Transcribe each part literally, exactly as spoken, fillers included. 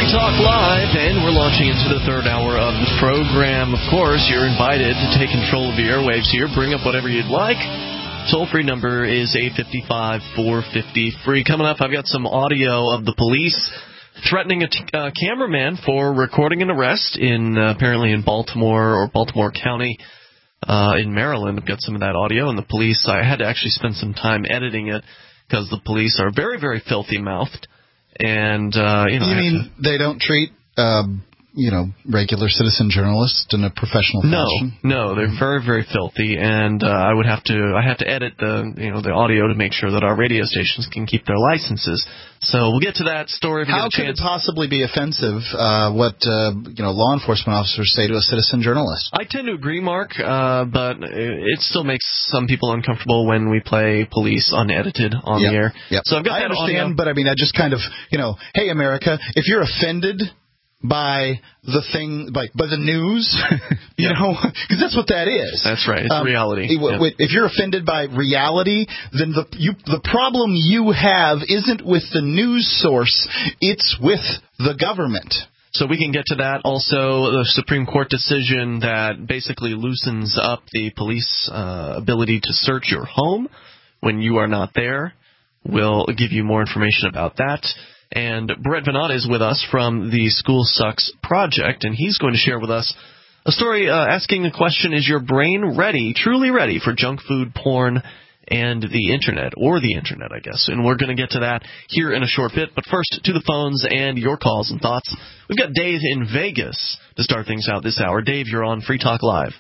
Free Talk Live, and we're launching into the third hour of the program. Of course, you're invited to take control of the airwaves here. Bring up whatever you'd like. Toll-free number is eight five five, four five zero, free. Coming up, I've got some audio of the police threatening a t- uh, cameraman for recording an arrest in uh, apparently in Baltimore or Baltimore County uh, in Maryland. I've got some of that audio, and the police, I had to actually spend some time editing it because the police are very, very filthy-mouthed. And, uh, you know... You mean to, they don't treat... Um you know, regular citizen journalists in a professional fashion? No, no, they're very, very filthy, and uh, I would have to, I have to edit the, you know, the audio to make sure that our radio stations can keep their licenses. So we'll get to that story if you How get a could chance. it possibly be offensive? Uh, what uh, you know, law enforcement officers say to a citizen journalist? I tend to agree, Mark, uh, but it still makes some people uncomfortable when we play police unedited on yep. the air. Yep. So I've got I that understand, audio. But I mean, I just kind of, you know, hey, America, if you're offended by the thing, by, by the news, you yeah. know, because that's what that is. That's right. It's um, reality. If, yeah. if you're offended by reality, then the you, the problem you have isn't with the news source, it's with the government. So we can get to that. Also, the Supreme Court decision that basically loosens up the police uh, ability to search your home when you are not there. We'll give you more information about that. And Brett Venata is with us from the School Sucks Project, and he's going to share with us a story uh, asking the question, is your brain ready, truly ready for junk food, porn, and the Internet, or the Internet, I guess. And we're going to get to that here in a short bit. But first, to the phones and your calls and thoughts. We've got Dave in Vegas to start things out this hour. Dave, you're on Free Talk Live.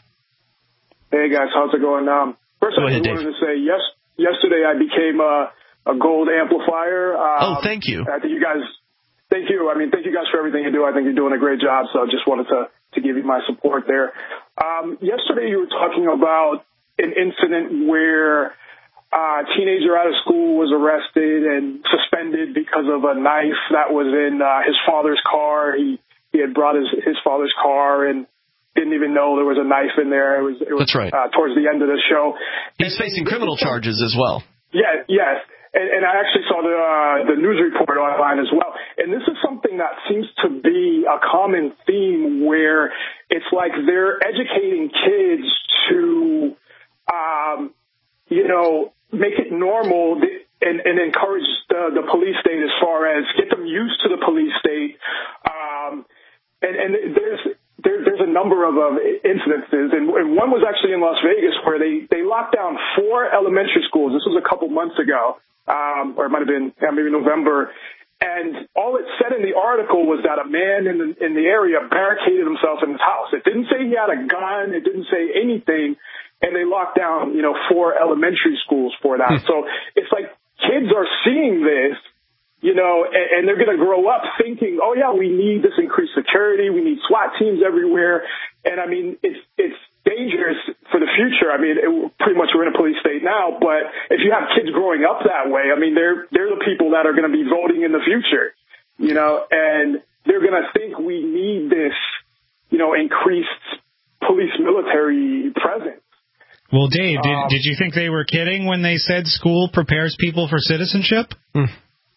Hey, guys. How's it going? Um, first, Go I ahead, just Dave. wanted to say, yes, yesterday I became a... a gold amplifier. Um, oh, thank you. I think you guys, thank you. I mean, thank you guys for everything you do. I think you're doing a great job, so I just wanted to, to give you my support there. Um, yesterday you were talking about an incident where a teenager out of school was arrested and suspended because of a knife that was in uh, his father's car. He, he had brought his, his father's car and didn't even know there was a knife in there. It was, it was That's right. uh, towards the end of the show. He's and, facing and criminal charges as well. Yeah, yes. And, and I actually saw the uh, the news report online as well. And this is something that seems to be a common theme where it's like they're educating kids to, um, you know, make it normal and, and encourage the, the police state as far as get them used to the police state. Um, and, and there's there, there's a number of uh, incidences, and, and one was actually in Las Vegas where they, they locked down four elementary schools. This was a couple months ago. Um, or it might have been yeah, maybe November, and all it said in the article was that a man in the in the area barricaded himself in his house. It didn't say he had a gun. It didn't say anything, and they locked down, you know, four elementary schools for that. So it's like kids are seeing this, you know, and, and they're going to grow up thinking, oh yeah, we need this increased security. We need SWAT teams everywhere, and I mean, it's it's. dangerous for the future. I mean, it, pretty much we're in a police state now, but if you have kids growing up that way, I mean, they're they're the people that are going to be voting in the future, you know, and they're going to think we need this, you know, increased police military presence. Well, Dave, did, um, did you think they were kidding when they said school prepares people for citizenship? Mm.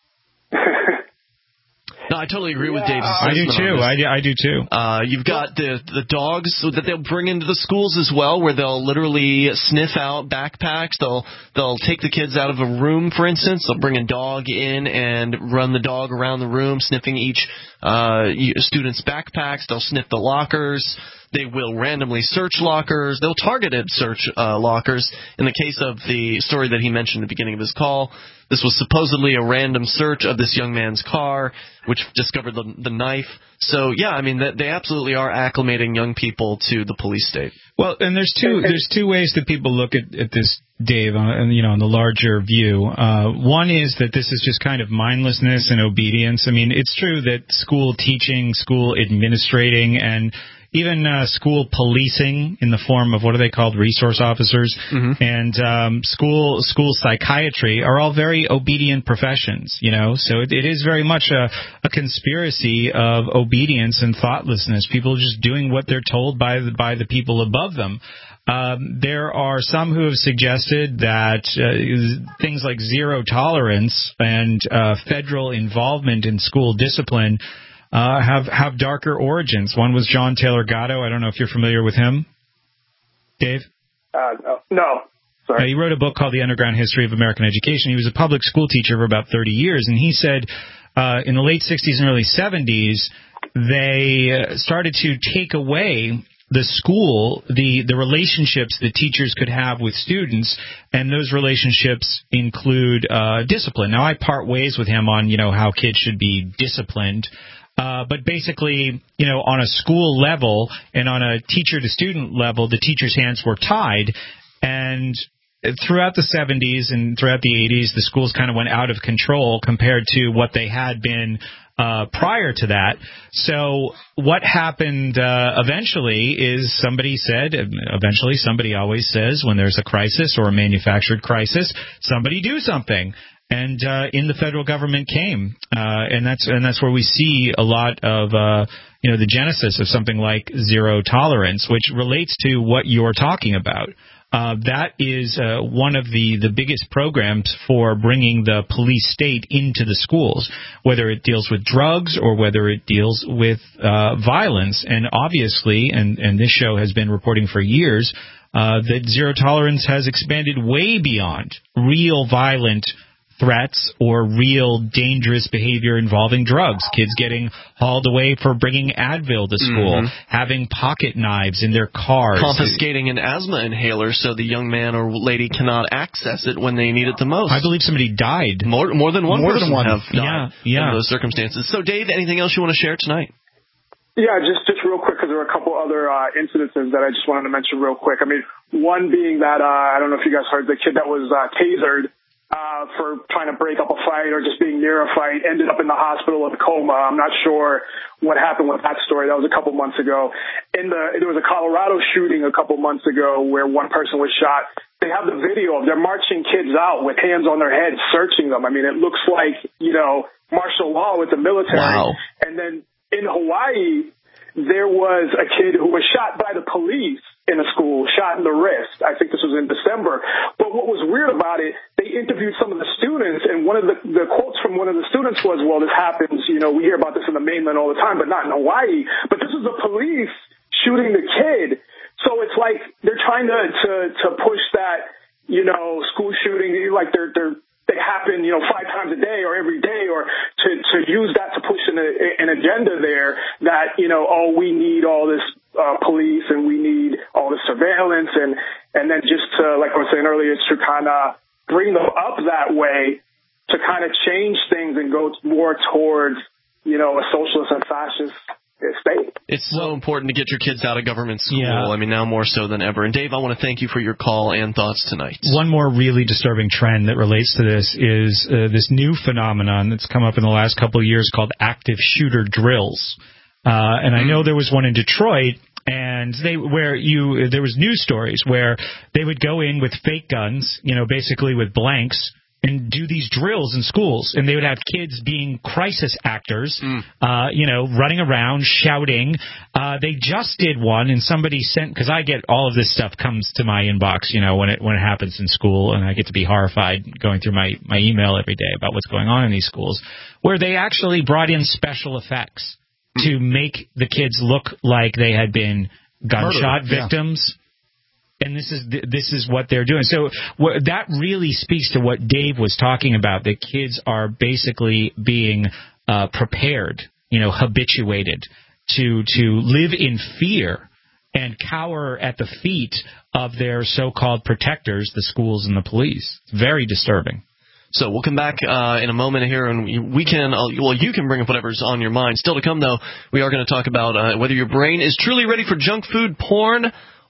No, I totally agree with Dave's I do too. I do, I do too. Uh, you've got the the dogs that they'll bring into the schools as well, where they'll literally sniff out backpacks. They'll they'll take the kids out of a room, for instance. They'll bring a dog in and run the dog around the room, sniffing each uh, student's backpacks. They'll sniff the lockers. They will randomly search lockers. They'll targeted search uh, lockers. In the case of the story that he mentioned at the beginning of his call, this was supposedly a random search of this young man's car, which discovered the, the knife. So, yeah, I mean, they, they absolutely are acclimating young people to the police state. Well, and there's two there's two ways that people look at, at this, Dave, uh, you know, in the larger view. Uh, one is that this is just kind of mindlessness and obedience. I mean, it's true that school teaching, school administrating, and even uh, school policing in the form of what are they called, resource officers, mm-hmm. and um, school school psychiatry are all very obedient professions, you know. So it, it is very much a, a conspiracy of obedience and thoughtlessness. People just doing what they're told by the, by the people above them. Um, there are some who have suggested that uh, things like zero tolerance and uh, federal involvement in school discipline uh, have have darker origins. One was John Taylor Gatto. I don't know if you're familiar with him, Dave. Uh, no. Sorry. Uh, he wrote a book called The Underground History of American Education. He was a public school teacher for about thirty years, and he said uh, in the late sixties and early seventies, they uh, started to take away the school, the, the relationships that teachers could have with students, and those relationships include uh, discipline. Now, I part ways with him on, you know, how kids should be disciplined. Uh, but basically, you know, on a school level and on a teacher-to-student level, the teachers' hands were tied. And throughout the seventies and throughout the eighties, the schools kind of went out of control compared to what they had been uh, prior to that. So what happened uh, eventually is somebody said, eventually somebody always says when there's a crisis or a manufactured crisis, somebody do something. And uh, in the federal government came, uh, and that's and that's where we see a lot of uh, you know the genesis of something like zero tolerance, which relates to what you're talking about. Uh, that is uh, one of the, the biggest programs for bringing the police state into the schools, whether it deals with drugs or whether it deals with uh, violence. And obviously, and, and this show has been reporting for years, uh, that zero tolerance has expanded way beyond real violent threats or real dangerous behavior involving drugs. Kids getting hauled away for bringing Advil to school, mm-hmm. having pocket knives in their cars. Confiscating an asthma inhaler so the young man or lady cannot access it when they need it the most. I believe somebody died. More, more than one more person than one. have died yeah, yeah. in those circumstances. So, Dave, anything else you want to share tonight? Yeah, just just real quick, because there were a couple other uh, incidences that I just wanted to mention real quick. I mean, one being that, uh, I don't know if you guys heard, the kid that was uh, tasered Uh, for trying to break up a fight or just being near a fight, ended up in the hospital in a coma. I'm not sure what happened with that story. That was a couple months ago. In the, there was a Colorado shooting a couple months ago where one person was shot. They have the video of they're marching kids out with hands on their heads, searching them. I mean, it looks like, you know, martial law with the military. Wow. And then in Hawaii, there was a kid who was shot by the police in a school, shot in the wrist. I think this was in December. But what was weird about it, they interviewed some of the students, and one of the, the quotes from one of the students was, well, this happens, you know, we hear about this in the mainland all the time, but not in Hawaii. But this is the police shooting the kid. So it's like they're trying to, to, to push that, you know, school shooting, like they're, they're, they happen, you know, five times a day or every day, or to, to use that to push an, an agenda there that, you know, oh, we need all this uh, police and we need all this surveillance. And, and then just to, like I was saying earlier, to kind of bring them up that way to kind of change things and go more towards, you know, a socialist and fascist state. It's so important to get your kids out of government school. Yeah. I mean, now more so than ever. And Dave, I want to thank you for your call and thoughts tonight. One more really disturbing trend that relates to this is uh, this new phenomenon that's come up in the last couple of years called active shooter drills. Uh, and I know there was one in Detroit, and they where you there was news stories where they would go in with fake guns, you know, basically with blanks, and do these drills in schools, and they would have kids being crisis actors, mm. uh, you know, running around, shouting. Uh, they just did one, and somebody sent, because I get all of this stuff comes to my inbox, you know, when it when it happens in school, and I get to be horrified going through my, my email every day about what's going on in these schools, where they actually brought in special effects mm. to make the kids look like they had been gunshot Murder. victims. Yeah. And this is this is what they're doing. So what, that really speaks to what Dave was talking about, that kids are basically being uh, prepared, you know, habituated to to live in fear and cower at the feet of their so-called protectors, the schools and the police. It's very disturbing. So we'll come back uh, in a moment here, and we can, uh, well, you can bring up whatever's on your mind. Still to come, though, we are going to talk about uh, whether your brain is truly ready for junk food, porn,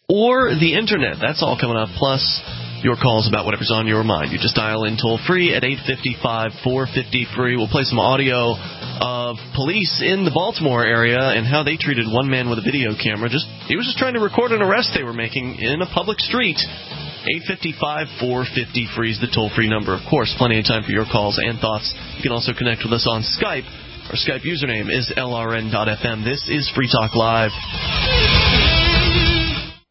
or the Internet. That's all coming up, plus your calls about whatever's on your mind. You just dial in toll-free at eight five five, four five zero, free. We'll play some audio of police in the Baltimore area and how they treated one man with a video camera. Just He was just trying to record an arrest they were making in a public street. eight five five, four five zero, free is the toll-free number. Of course, plenty of time for your calls and thoughts. You can also connect with us on Skype. Our Skype username is L R N dot F M. This is Free Talk Live.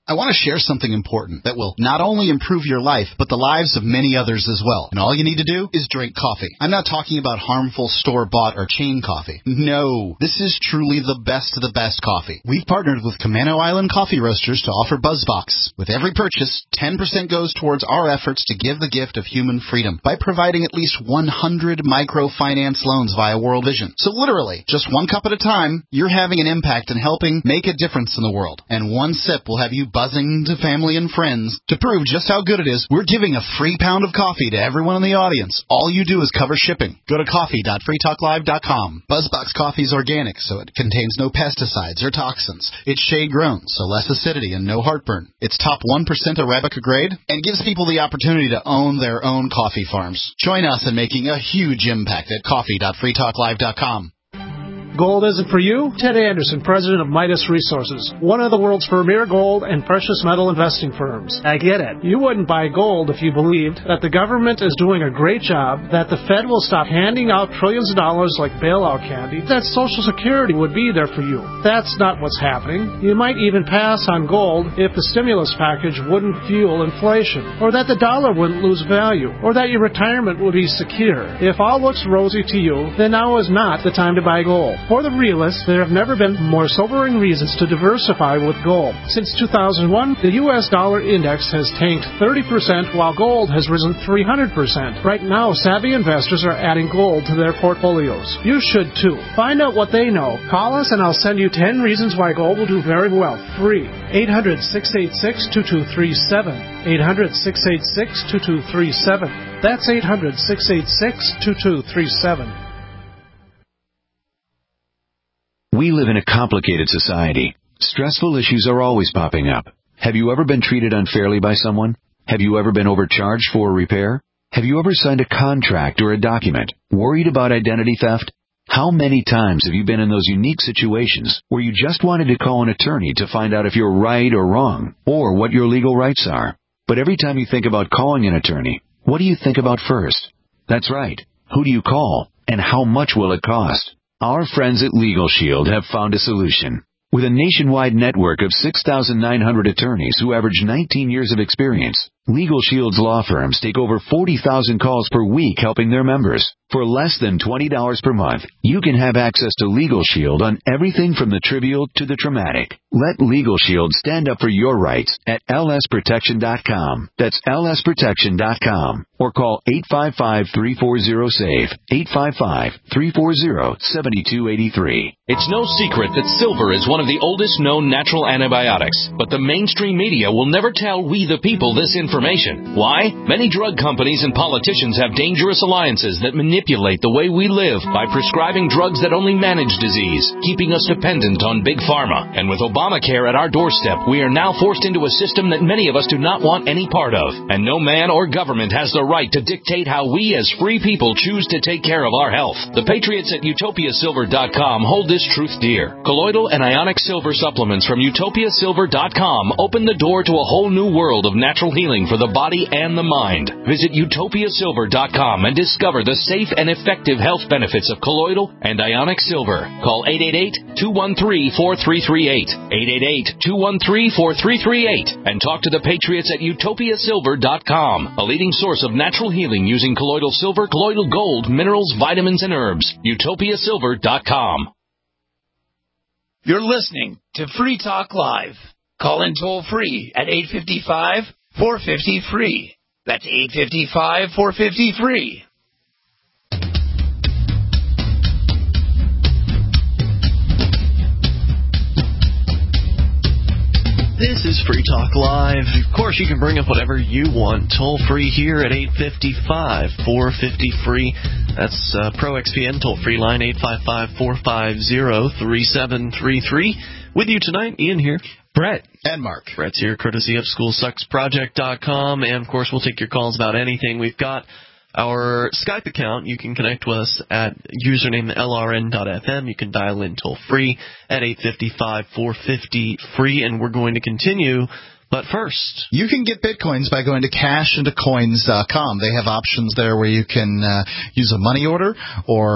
I want to share something important that will not only improve your life, but the lives of many others as well. And all you need to do is drink coffee. I'm not talking about harmful store-bought or chain coffee. No, this is truly the best of the best coffee. We've partnered with Camano Island Coffee Roasters to offer BuzzBox. With every purchase, ten percent goes towards our efforts to give the gift of human freedom by providing at least one hundred microfinance loans via World Vision. So literally, just one cup at a time, you're having an impact and helping make a difference in the world. And one sip will have you buzzing to family and friends. To prove just how good it is, we're giving a free pound of coffee to everyone in the audience. All you do is cover shipping. Go to coffee dot free talk live dot com. BuzzBox coffee is organic, so it contains no pesticides or toxins. It's shade-grown, so less acidity and no heartburn. It's top one percent Arabica grade and gives people the opportunity to own their own coffee farms. Join us in making a huge impact at coffee dot free talk live dot com. Gold isn't for you? Ted Anderson, president of Midas Resources, one of the world's premier gold and precious metal investing firms. I get it. You wouldn't buy gold if you believed that the government is doing a great job, that the Fed will stop handing out trillions of dollars like bailout candy, that Social Security would be there for you. That's not what's happening. You might even pass on gold if the stimulus package wouldn't fuel inflation, or that the dollar wouldn't lose value, or that your retirement would be secure. If all looks rosy to you, then now is not the time to buy gold. For the realists, there have never been more sobering reasons to diversify with gold. Since two thousand one, the U S dollar index has tanked thirty percent while gold has risen three hundred percent. Right now, savvy investors are adding gold to their portfolios. You should too. Find out what they know. Call us and I'll send you ten reasons why gold will do very well. Free. eight hundred, six eight six, two two three seven. eight hundred, six eight six, two two three seven. That's eight hundred, six eight six, two two three seven. We live in a complicated society. Stressful issues are always popping up. Have you ever been treated unfairly by someone? Have you ever been overcharged for a repair? Have you ever signed a contract or a document? Worried about identity theft? How many times have you been in those unique situations where you just wanted to call an attorney to find out if you're right or wrong, or what your legal rights are? But every time you think about calling an attorney, what do you think about first? That's right. Who do you call, and how much will it cost? Our friends at Legal Shield have found a solution. With a nationwide network of six thousand nine hundred attorneys who average nineteen years of experience, Legal Shield's law firms take over forty thousand calls per week helping their members. For less than twenty dollars per month, you can have access to Legal Shield on everything from the trivial to the traumatic. Let Legal Shield stand up for your rights at L S protection dot com. That's L S protection dot com. Or call eight five five, three four zero, SAVE, eight five five, three four zero, seven two eight three. It's no secret that silver is one of the oldest known natural antibiotics, but the mainstream media will never tell we the people this information. Why? Many drug companies and politicians have dangerous alliances that manipulate the way we live by prescribing drugs that only manage disease, keeping us dependent on big pharma. And with Obamacare at our doorstep, we are now forced into a system that many of us do not want any part of. And no man or government has the right to dictate how we as free people choose to take care of our health. The patriots at utopia silver dot com hold this truth dear. Colloidal and ionic silver supplements from utopia silver dot com open the door to a whole new world of natural healing for the body and the mind. Visit utopia silver dot com and discover the safe and effective health benefits of colloidal and ionic silver. Call eight eight eight, two one three, four three three eight, eight eight eight, two one three, four three three eight, and talk to the patriots at utopia silver dot com, a leading source of natural healing using colloidal silver, colloidal gold, minerals, vitamins, and herbs. utopia silver dot com. You're listening to Free Talk Live. Call in toll free at eight five five, four five zero, free. That's eight five five, four five zero, free. This is Free Talk Live. Of course, you can bring up whatever you want. Toll free here at eight five five, four five zero, free. That's uh, Pro X P N toll free line eight five five, four five zero, three seven three three. With you tonight, Ian here. Brett. And Mark. Brett's here, courtesy of school sucks project dot com. And, of course, we'll take your calls about anything. We've got our Skype account. You can connect with us at username L R N dot F M. You can dial in toll-free at eight five five, four five zero, free. And we're going to continue. But first, you can get Bitcoins by going to cash into coins dot com. They have options there where you can uh, use a money order or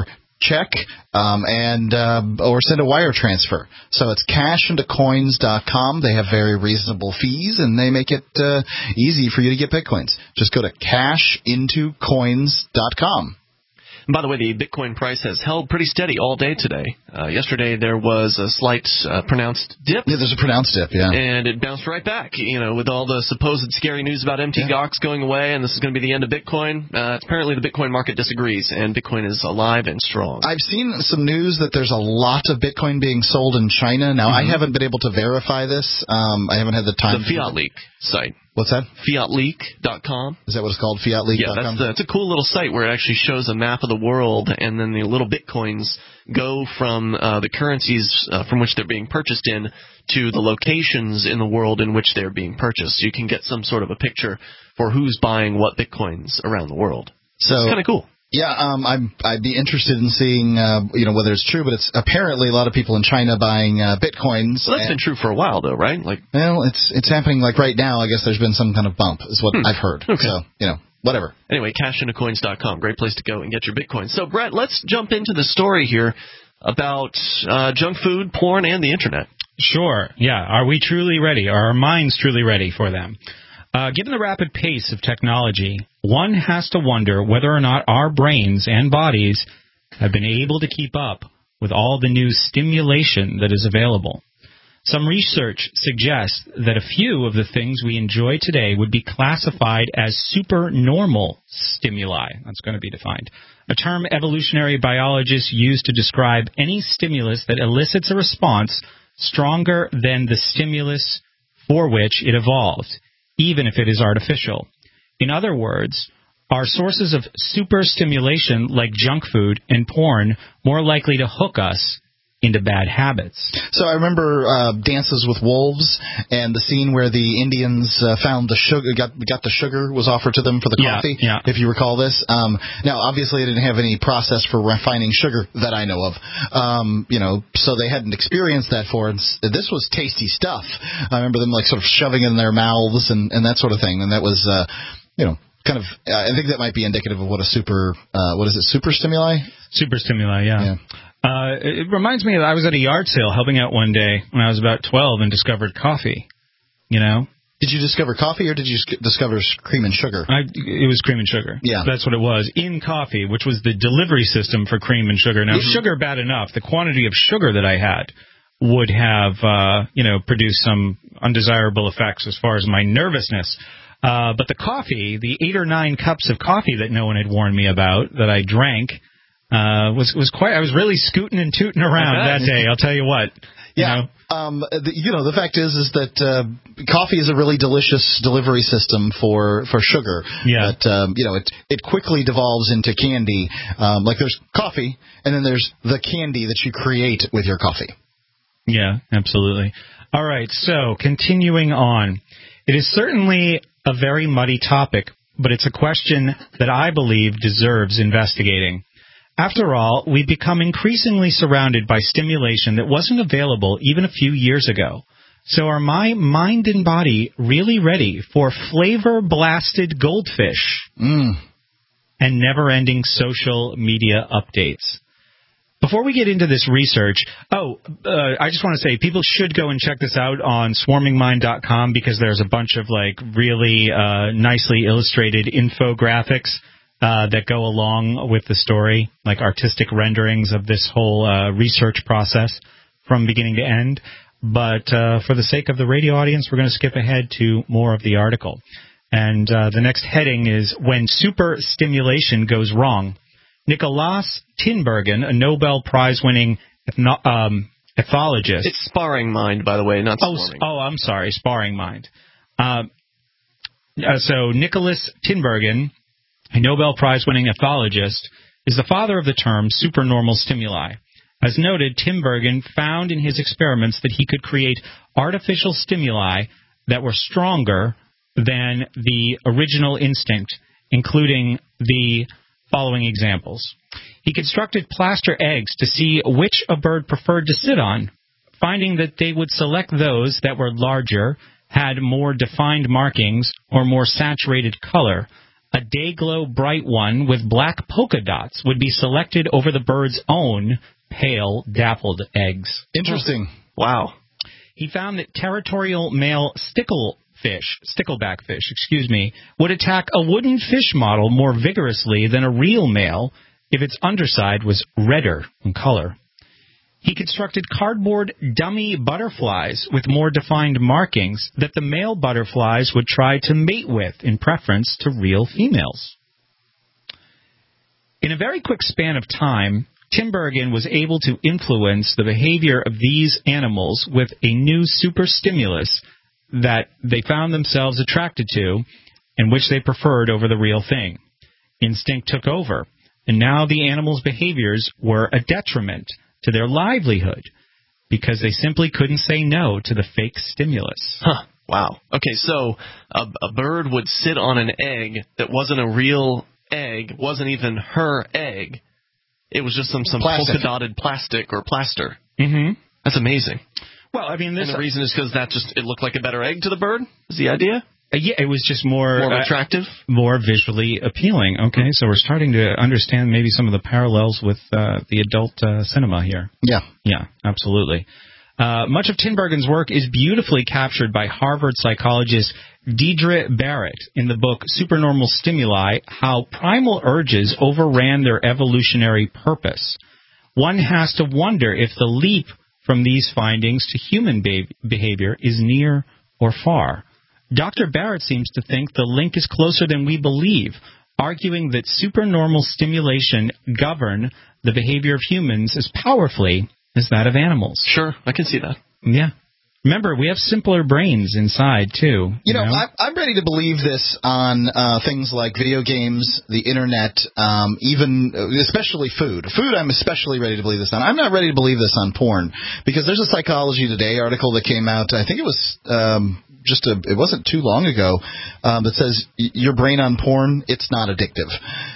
check, um, and uh, or send a wire transfer. So it's cash into coins dot com. They have very reasonable fees, and they make it uh, easy for you to get Bitcoins. Just go to cash into coins dot com. And by the way, the Bitcoin price has held pretty steady all day today. Uh, yesterday there was a slight uh, pronounced dip. Yeah, there's a pronounced dip, yeah. And it bounced right back, you know, with all the supposed scary news about M T G O X going away and this is going to be the end of Bitcoin. Uh, apparently the Bitcoin market disagrees, and Bitcoin is alive and strong. I've seen some news that there's a lot of Bitcoin being sold in China. Now, mm-hmm. I haven't been able to verify this. Um, I haven't had the time. The Fiat Leak site. What's that? fiat leak dot com. Is that what it's called? fiat leak dot com? Yeah, that's, the, that's a cool little site where it actually shows a map of the world, and then the little bitcoins go from uh, the currencies uh, from which they're being purchased in to the locations in the world in which they're being purchased. So you can get some sort of a picture for who's buying what bitcoins around the world. So it's kind of cool. Yeah, um, I'm, I'd be interested in seeing, uh, you know, whether it's true, but it's apparently a lot of people in China buying uh, bitcoins. Well, that's and, been true for a while, though, right? Like, well, it's it's happening like right now. I guess there's been some kind of bump, is what hmm. I've heard. Okay. So, you know, whatever. Anyway, cash into coins dot com, great place to go and get your bitcoins. So, Brett, let's jump into the story here about uh, junk food, porn, and the internet. Sure. Yeah. Are we truly ready? Are our minds truly ready for them? Uh, given the rapid pace of technology, one has to wonder whether or not our brains and bodies have been able to keep up with all the new stimulation that is available. Some research suggests that a few of the things we enjoy today would be classified as supernormal stimuli. That's going to be defined. A term evolutionary biologists use to describe any stimulus that elicits a response stronger than the stimulus for which it evolved, even if it is artificial. In other words, are sources of superstimulation like junk food and porn more likely to hook us into bad habits? So I remember uh, Dances with Wolves and the scene where the Indians uh, found the sugar, got got the sugar was offered to them for the yeah, coffee, yeah. if you recall this. Um, now, obviously, it didn't have any process for refining sugar that I know of, um, you know, so they hadn't experienced that for. And this was tasty stuff. I remember them like sort of shoving it in their mouths and, and that sort of thing, and that was, uh, you know, kind of. Uh, I think that might be indicative of what a super, uh, what is it, super stimuli? Super stimuli, yeah. yeah. Uh, it reminds me that I was at a yard sale helping out one day when I was about twelve and discovered coffee, you know? Did you discover coffee or did you discover cream and sugar? I, it was cream and sugar. Yeah. That's what it was. In coffee, which was the delivery system for cream and sugar. Now, mm-hmm. sugar bad enough. The quantity of sugar that I had would have, uh, you know, produced some undesirable effects as far as my nervousness. Uh, but the coffee, the eight or nine cups of coffee that no one had warned me about that I drank, Uh, was was quite. I was really scooting and tooting around that day. I'll tell you what. You yeah. know? Um. The, you know, the fact is, is that uh, coffee is a really delicious delivery system for for sugar. Yeah. But um, you know, it it quickly devolves into candy. Um, like there's coffee, and then there's the candy that you create with your coffee. Yeah, absolutely. All right. So continuing on, it is certainly a very muddy topic, but it's a question that I believe deserves investigating. After all, we've become increasingly surrounded by stimulation that wasn't available even a few years ago. So are my mind and body really ready for flavor-blasted goldfish mm. and never-ending social media updates? Before we get into this research, oh, uh, I just want to say people should go and check this out on swarming mind dot com because there's a bunch of like really uh, nicely illustrated infographics Uh, that go along with the story, like artistic renderings of this whole uh, research process from beginning to end. But uh, for the sake of the radio audience, we're going to skip ahead to more of the article. And uh, the next heading is When Super Stimulation Goes Wrong. Nicholas Tinbergen, a Nobel Prize-winning ethno- um, ethologist. It's Sparring Mind, by the way, not oh, Swarming. Oh, I'm sorry, Sparring Mind. Uh, uh, so Nicholas Tinbergen, a Nobel Prize-winning ethologist, is the father of the term supernormal stimuli. As noted, Tinbergen found in his experiments that he could create artificial stimuli that were stronger than the original instinct, including the following examples. He constructed plaster eggs to see which a bird preferred to sit on, finding that they would select those that were larger, had more defined markings, or more saturated color. A day-glow bright one with black polka dots would be selected over the bird's own pale dappled eggs. Interesting. Wow. He found that territorial male sticklefish, stickleback fish, excuse me, would attack a wooden fish model more vigorously than a real male if its underside was redder in color. He constructed cardboard dummy butterflies with more defined markings that the male butterflies would try to mate with in preference to real females. In a very quick span of time, Tinbergen was able to influence the behavior of these animals with a new super stimulus that they found themselves attracted to and which they preferred over the real thing. Instinct took over, and now the animals' behaviors were a detriment to their livelihood because they simply couldn't say no to the fake stimulus. Huh. Wow. Okay, so a, a bird would sit on an egg that wasn't a real egg, wasn't even her egg. It was just some, some polka-dotted plastic or plaster. Mm-hmm. That's amazing. Well, I mean, this... And the reason is because that just it looked like a better egg to the bird? Is the idea? Uh, yeah, it was just more... More attractive? Uh, more visually appealing. Okay, so we're starting to understand maybe some of the parallels with uh, the adult uh, cinema here. Yeah. Yeah, absolutely. Uh, much of Tinbergen's work is beautifully captured by Harvard psychologist Deidre Barrett in the book Supernormal Stimuli, How Primal Urges Overran Their Evolutionary Purpose. One has to wonder if the leap from these findings to human be- behavior is near or far. Doctor Barrett seems to think the link is closer than we believe, arguing that supernormal stimulation govern the behavior of humans as powerfully as that of animals. Sure, I can see that. Yeah. Remember, we have simpler brains inside, too. You, you know, know? I'm, I'm ready to believe this on uh, things like video games, the Internet, um, even, especially food. Food, I'm especially ready to believe this on. I'm not ready to believe this on porn, because there's a Psychology Today article that came out, I think it was um, just a, it wasn't too long ago, um, that says your brain on porn, it's not addictive.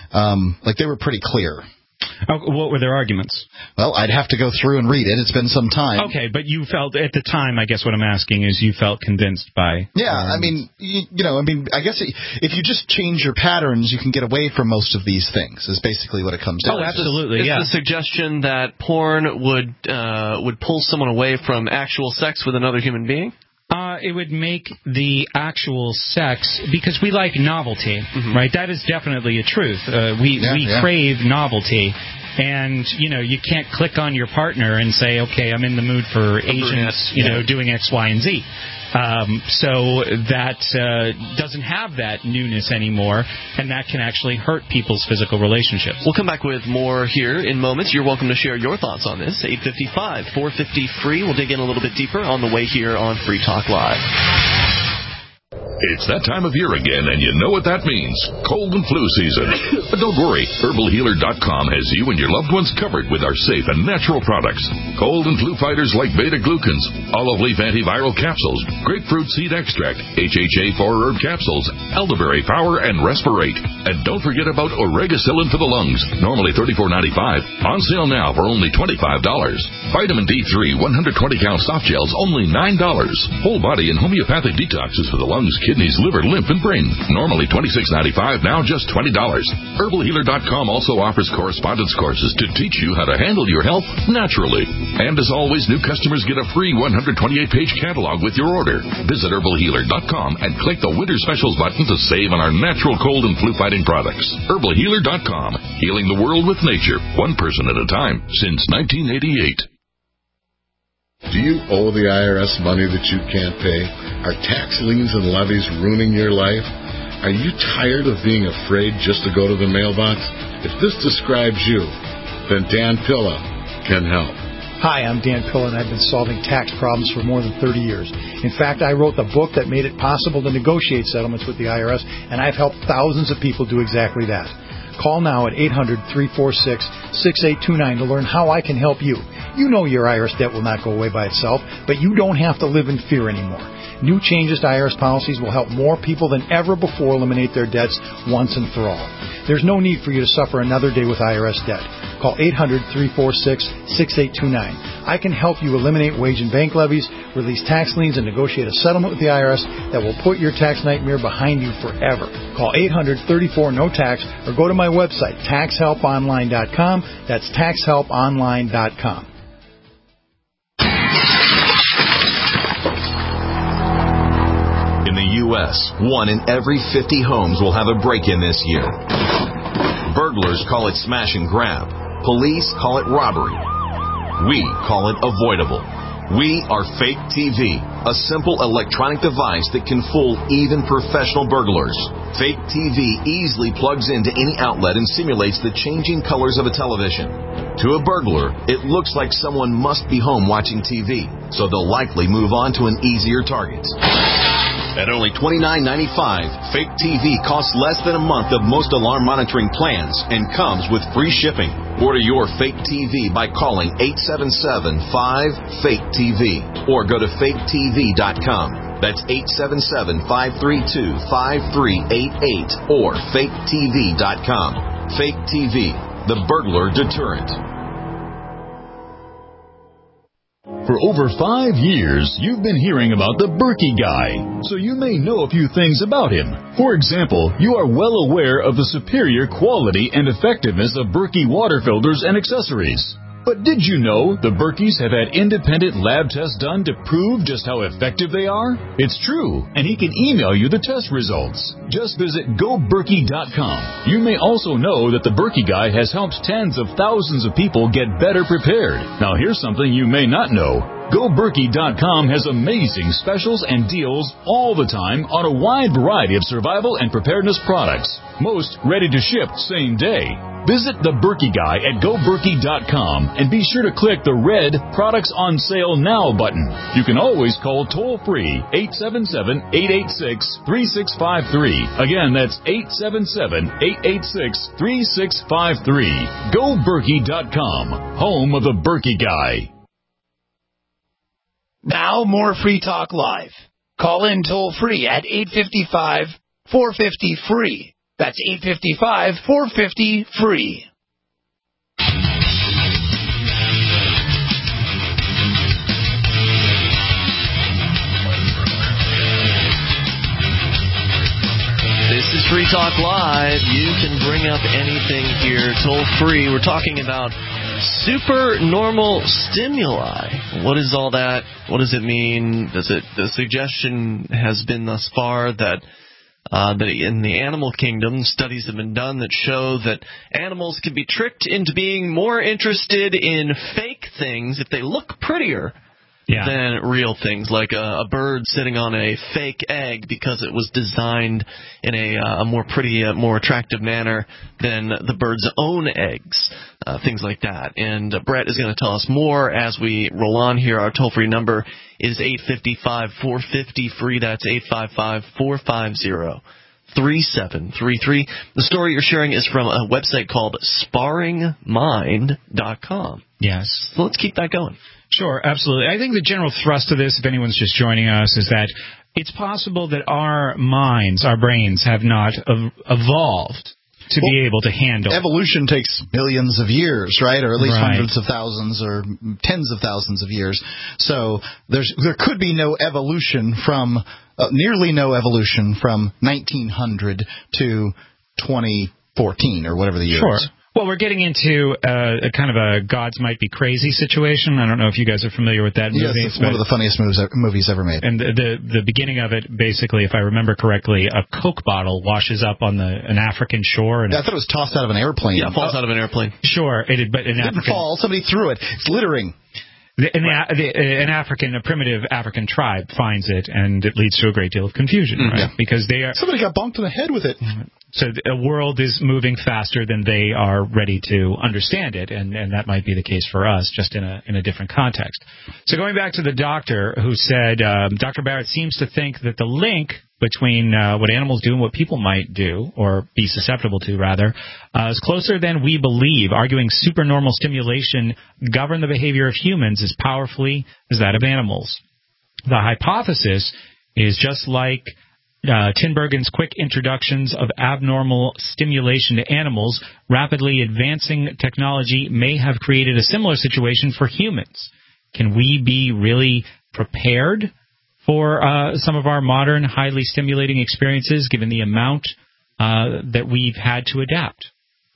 Um, like, they were pretty clear. Oh, what were their arguments? Well, I'd have to go through and read it. It's been some time. Okay, but you felt, at the time, I guess what I'm asking is you felt convinced by... Yeah, um, I mean, you, you know, I mean, I guess if you just change your patterns, you can get away from most of these things, is basically what it comes down to. Oh, absolutely, yeah. yeah. It's the suggestion that porn would uh, would pull someone away from actual sex with another human being? Uh, it would make the actual sex, because we like novelty, mm-hmm. right? That is definitely a truth. Uh, we yeah, we yeah. crave novelty. And, you know, you can't click on your partner and say, okay, I'm in the mood for Asians, you know, doing X, Y, and Z. Um, so that uh, doesn't have that newness anymore, and that can actually hurt people's physical relationships. We'll come back with more here in moments. You're welcome to share your thoughts on this. eight five five, four five zero, free. We'll dig in a little bit deeper on the way here on Free Talk Live. It's that time of year again, and you know what that means. Cold and flu season. But don't worry, herbal healer dot com has you and your loved ones covered with our safe and natural products. Cold and flu fighters like beta-glucans, olive leaf antiviral capsules, grapefruit seed extract, H H A four herb capsules, elderberry power, and respirate. And don't forget about Oregacillin for the lungs, normally thirty-four ninety-five, on sale now for only twenty-five dollars. Vitamin D three one hundred twenty count soft gels, only nine dollars. Whole body and homeopathic detoxes for the lungs, kidneys, liver, lymph, and brain. Normally twenty-six ninety-five, now just twenty dollars. herbal healer dot com also offers correspondence courses to teach you how to handle your health naturally. And as always, new customers get a free one hundred twenty-eight page catalog with your order. Visit herbal healer dot com and click the Winter Specials button to save on our natural cold and flu fighting products. herbal healer dot com, healing the world with nature, one person at a time, since nineteen eighty-eight. Do you owe the I R S money that you can't pay? Are tax liens and levies ruining your life? Are you tired of being afraid just to go to the mailbox? If this describes you, then Dan Pilla can help. Hi, I'm Dan Pilla, and I've been solving tax problems for more than thirty years. In fact, I wrote the book that made it possible to negotiate settlements with the I R S, and I've helped thousands of people do exactly that. Call now at eight hundred, three four six, six eight two nine to learn how I can help you. You know your I R S debt will not go away by itself, but you don't have to live in fear anymore. New changes to I R S policies will help more people than ever before eliminate their debts once and for all. There's no need for you to suffer another day with I R S debt. Call eight hundred, three four six, six eight two nine. I can help you eliminate wage and bank levies, release tax liens, and negotiate a settlement with the I R S that will put your tax nightmare behind you forever. Call eight hundred, three four, N O T A X or go to my website, tax help online dot com. That's tax help online dot com. In the U S, one in every fifty homes will have a break-in this year. Burglars call it smash and grab. Police call it robbery. We call it avoidable. We are Fake T V, a simple electronic device that can fool even professional burglars. Fake T V easily plugs into any outlet and simulates the changing colors of a television. To a burglar, it looks like someone must be home watching T V, so they'll likely move on to an easier target. At only twenty-nine ninety-five, Fake T V costs less than a month of most alarm monitoring plans and comes with free shipping. Order your Fake T V by calling eight seven seven, five, fake T V or go to fake T V dot com. That's eight seven seven, five three two, five three eight eight or fake T V dot com. Fake T V, the burglar deterrent. For over five years, you've been hearing about the Berkey Guy, so you may know a few things about him. For example, you are well aware of the superior quality and effectiveness of Berkey water filters and accessories. But did you know the Berkeys have had independent lab tests done to prove just how effective they are? It's true, and he can email you the test results. Just visit go berkey dot com. You may also know that the Berkey Guy has helped tens of thousands of people get better prepared. Now here's something you may not know. go berkey dot com has amazing specials and deals all the time on a wide variety of survival and preparedness products. Most ready to ship same day. Visit the Berkey Guy at go berkey dot com and be sure to click the red Products on Sale Now button. You can always call toll-free eight seven seven, eight eight six, three six five three. Again, that's eight seven seven, eight eight six, three six five three. go berkey dot com, home of the Berkey Guy. Now more Free Talk Live. Call in toll-free at eight five five, four five zero, free. That's eight five five, four five zero, free. This is Free Talk Live. You can bring up anything here toll-free. We're talking about supernormal stimuli. What is all that? What does it mean? Does it? The suggestion has been thus far that Uh, that in the animal kingdom, studies have been done that show that animals can be tricked into being more interested in fake things if they look prettier yeah. than real things, like a, a bird sitting on a fake egg because it was designed in a, uh, a more pretty, uh, more attractive manner than the bird's own eggs, uh, things like that. And uh, Brett is going to tell us more as we roll on here. Our toll-free number is eight five five, four five zero, free. That's eight five five, four five zero, three seven three three. The story you're sharing is from a website called sparring mind dot com. Yes. So let's keep that going. Sure, absolutely. I think the general thrust of this, if anyone's just joining us, is that it's possible that our minds, our brains, have not ev- evolved to well, be able to handle. Evolution takes millions of years, right? Or at least right. hundreds of thousands or tens of thousands of years. So there's there could be no evolution from, uh, nearly no evolution from nineteen hundred to twenty fourteen or whatever the year sure. is. Well, we're getting into uh, a kind of a Gods Might Be Crazy situation. I don't know if you guys are familiar with that movie. Yes, it's one of the funniest movies, movies ever made. And the, the the beginning of it, basically, if I remember correctly, a Coke bottle washes up on the an African shore. And yeah, I thought it was tossed out of an airplane. Yeah, it falls oh. out of an airplane. Sure, it did, but an it didn't African fall. Somebody threw it. It's littering. The, and the, the, an African, a primitive African tribe finds it, and it leads to a great deal of confusion, mm, right? Yeah. Because they are somebody got bonked in the head with it. So the world is moving faster than they are ready to understand it, and, and that might be the case for us, just in a in a different context. So going back to the doctor who said, um, Doctor Barrett seems to think that the link between uh, what animals do and what people might do, or be susceptible to, rather, uh, is closer than we believe, arguing supernormal stimulation govern the behavior of humans as powerfully as that of animals. The hypothesis is just like Uh, Tinbergen's quick introductions of abnormal stimulation to animals, rapidly advancing technology may have created a similar situation for humans. Can we be really prepared for uh, some of our modern, highly stimulating experiences, given the amount uh, that we've had to adapt?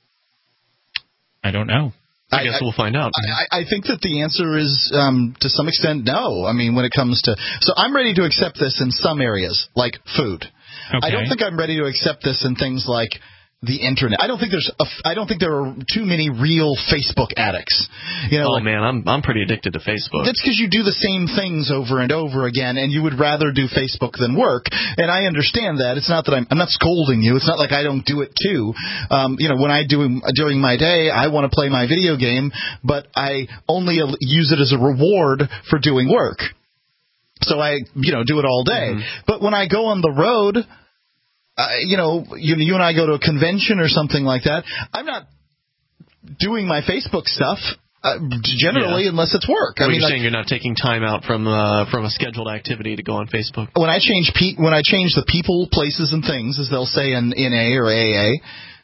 I don't know. I guess I, we'll find out. I, I think that the answer is, um, to some extent, no. I mean, when it comes to... So I'm ready to accept this in some areas, like food. Okay. I don't think I'm ready to accept this in things like the internet. I don't think there's a, I don't think there are too many real Facebook addicts. You know, oh like, man, I'm I'm pretty addicted to Facebook. That's because you do the same things over and over again, and you would rather do Facebook than work. And I understand that. It's not that I'm I'm not scolding you. It's not like I don't do it too. Um, you know, when I do during my day, I want to play my video game, but I only use it as a reward for doing work. So I, you know, do it all day. Mm-hmm. But when I go on the road, uh, you know, you, you and I go to a convention or something like that, I'm not doing my Facebook stuff uh, generally yeah. unless it's work. Well, I mean, you're like, saying you're not taking time out from uh, from a scheduled activity to go on Facebook. When I change pe- when I change the people, places, and things, as they'll say in N A or A A,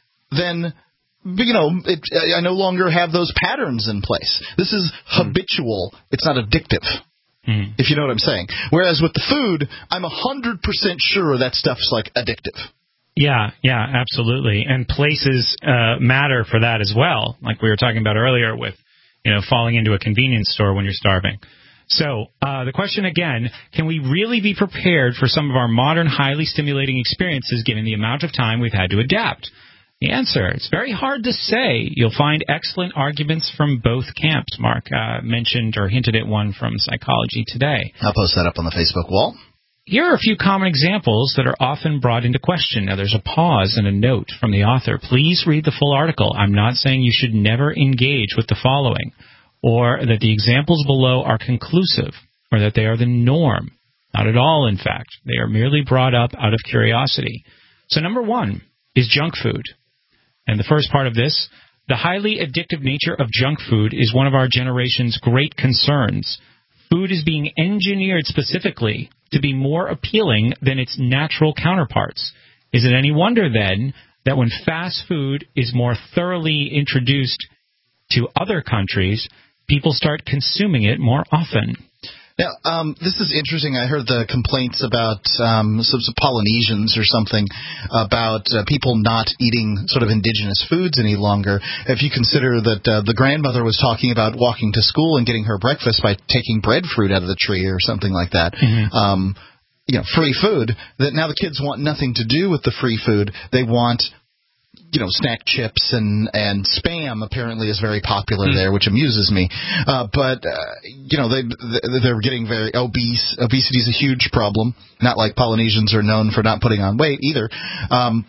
then you know, it, I no longer have those patterns in place. This is mm. habitual. It's not addictive. Mm. If you know what I'm saying. Whereas with the food, I'm one hundred percent sure that stuff's like addictive. Yeah, yeah, absolutely. And places uh, matter for that as well, like we were talking about earlier with, you know, falling into a convenience store when you're starving. So uh, the question again, can we really be prepared for some of our modern, highly stimulating experiences given the amount of time we've had to adapt? The answer, it's very hard to say. You'll find excellent arguments from both camps. Mark uh, mentioned or hinted at one from Psychology Today. I'll post that up on the Facebook wall. Here are a few common examples that are often brought into question. Now, there's a pause and a note from the author. Please read the full article. I'm not saying you should never engage with the following, or that the examples below are conclusive, or that they are the norm. Not at all, in fact. They are merely brought up out of curiosity. So number one is junk food. And the first part of this, the highly addictive nature of junk food is one of our generation's great concerns. Food is being engineered specifically to be more appealing than its natural counterparts. Is it any wonder, then, that when fast food is more thoroughly introduced to other countries, people start consuming it more often? Now, um, this is interesting. I heard the complaints about um, some, some Polynesians or something about uh, people not eating sort of indigenous foods any longer. If you consider that uh, the grandmother was talking about walking to school and getting her breakfast by taking breadfruit out of the tree or something like that, mm-hmm. um, you know, free food, that now the kids want nothing to do with the free food. They want, you know, snack chips and, and Spam apparently is very popular mm. there, which amuses me. Uh, but, uh, you know, they, they're getting very obese. Obesity is a huge problem. Not like Polynesians are known for not putting on weight either. Um,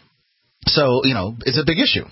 so, you know, it's a big issue.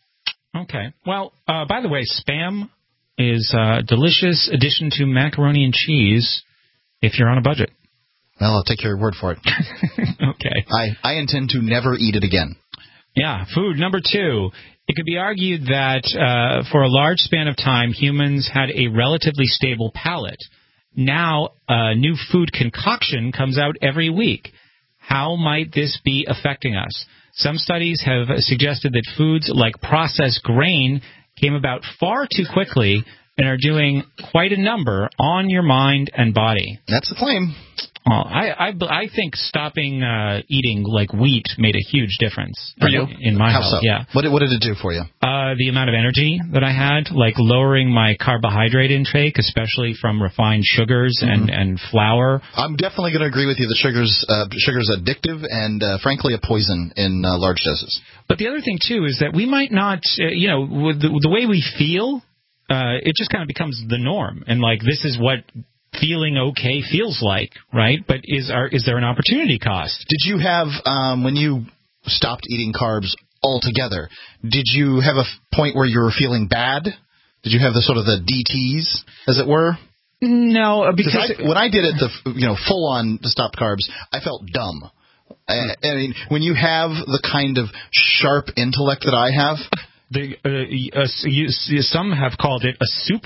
Okay. Well, uh, by the way, Spam is a delicious addition to macaroni and cheese if you're on a budget. Well, I'll take your word for it. Okay. I, I intend to never eat it again. Yeah, food. Number two, it could be argued that uh, for a large span of time, humans had a relatively stable palate. Now, a new food concoction comes out every week. How might this be affecting us? Some studies have suggested that foods like processed grain came about far too quickly and are doing quite a number on your mind and body. That's the claim. Well, I, I, I think stopping uh, eating like wheat made a huge difference for you in my How health. So? Yeah. What did, what did it do for you? Uh, the amount of energy that I had, like lowering my carbohydrate intake, especially from refined sugars mm-hmm. and, and flour. I'm definitely going to agree with you. The sugar's uh, sugar's addictive and, uh, frankly, a poison in uh, large doses. But the other thing too is that we might not, uh, you know, with the, the way we feel, uh, it just kind of becomes the norm, and like this is what feeling okay feels like, right? But is are, is there an opportunity cost? Did you have, um, when you stopped eating carbs altogether, did you have a point where you were feeling bad? Did you have the sort of the D Ts, as it were? No, because I, when I did it, the you know full on stop carbs, I felt dumb. I, I mean, when you have the kind of sharp intellect that I have, the, uh, uh, you, some have called it a super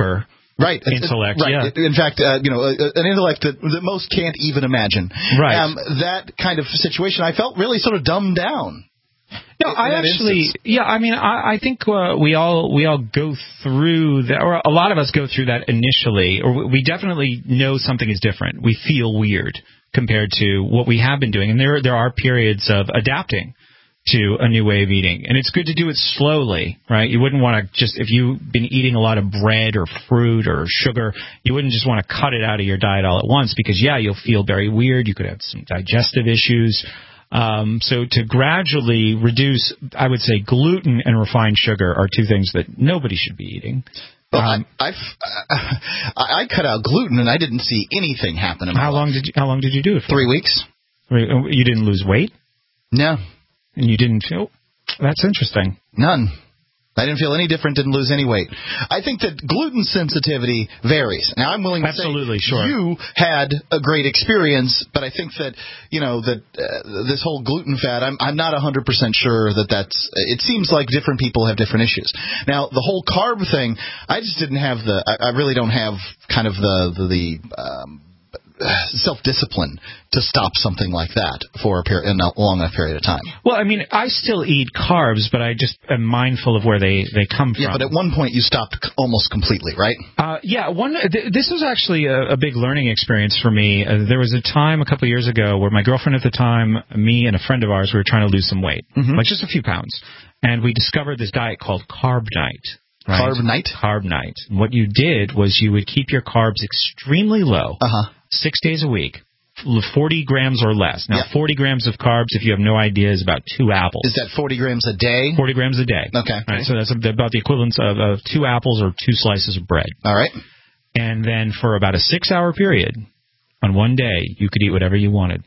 Right. intellect. Right. Yeah. In fact, uh, you know, an intellect that, that most can't even imagine. Right. Um, that kind of situation, I felt really sort of dumbed down. No, I actually, instance. yeah, I mean, I, I think uh, we all we all go through that, or a lot of us go through that initially, or we definitely know something is different. We feel weird compared to what we have been doing, and there there are periods of adapting to a new way of eating, and it's good to do it slowly, right? You wouldn't want to just, if you've been eating a lot of bread or fruit or sugar, you wouldn't just want to cut it out of your diet all at once, because yeah, you'll feel very weird. You could have some digestive issues. Um, so to gradually reduce, I would say gluten and refined sugar are two things that nobody should be eating. Well, um, I, I've, uh, I cut out gluten and I didn't see anything happen in my how life. long did you, how long did you do it for? Three weeks. You didn't lose weight? No. And you didn't feel? That's interesting. None. I didn't feel any different, didn't lose any weight. I think that gluten sensitivity varies. Now, I'm willing to Absolutely, say sure. you had a great experience, but I think that, you know, that uh, this whole gluten fad, I'm, I'm not one hundred percent sure that that's, it seems like different people have different issues. Now, the whole carb thing, I just didn't have the, I, I really don't have kind of the, the, the um, self-discipline to stop something like that for a period, a long enough period of time. Well, I mean, I still eat carbs, but I just am mindful of where they, they come from. Yeah, but at one point you stopped almost completely, right? Uh, yeah, one. Th- this was actually a, a big learning experience for me. Uh, there was a time a couple of years ago where my girlfriend at the time, me and a friend of ours, we were trying to lose some weight, mm-hmm. like just a few pounds, and we discovered this diet called Carb Night. Right? Carb Night? Carb Night. And what you did was you would keep your carbs extremely low, uh-huh. six days a week, forty grams or less. Now, yeah. forty grams of carbs, if you have no idea, is about two apples. Is that forty grams a day? forty grams a day. Okay. Right, so that's about the equivalent of, of two apples or two slices of bread. All right. And then for about a six-hour period, on one day, you could eat whatever you wanted.